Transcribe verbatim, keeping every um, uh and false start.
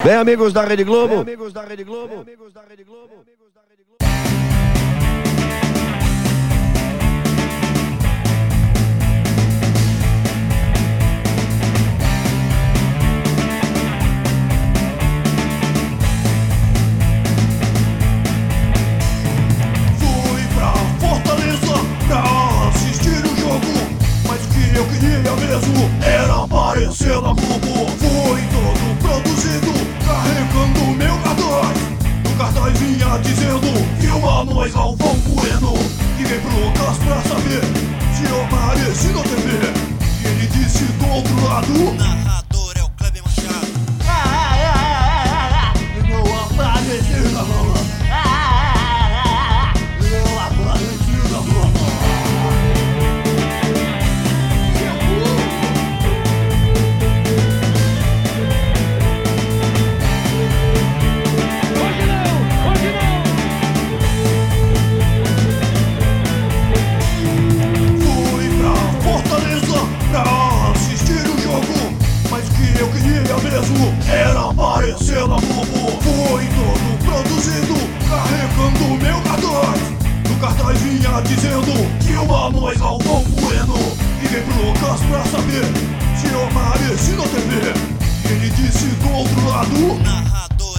Bem, amigos da Rede Globo. Bem, amigos da Rede Globo. Bem, amigos da Rede Globo. Bem, amigos da Rede Globo. Fui pra Fortaleza pra assistir o jogo, mas o que eu queria mesmo era aparecer na Globo. Fui todo produzido, carregando meu cartaz. No cartaz vinha dizendo que uma nós Galvão Bueno. Liguei pro Lucas pra saber se eu apareci na T V, e ele disse do outro lado: O narrador é o Kleber Machado. ah, ah, ah, ah, ah, eu não apareci na Globo. Ah, ah, ah, ah, eu apareci na Globo. Eu queria mesmo era aparecer na Globo. Fui todo produzido, carregando meu cartaz. No cartaz vinha dizendo que uma nós Galvão Bueno. Liguei pro Lucas pra saber se eu apareci na T V, e ele disse do outro lado: O narrador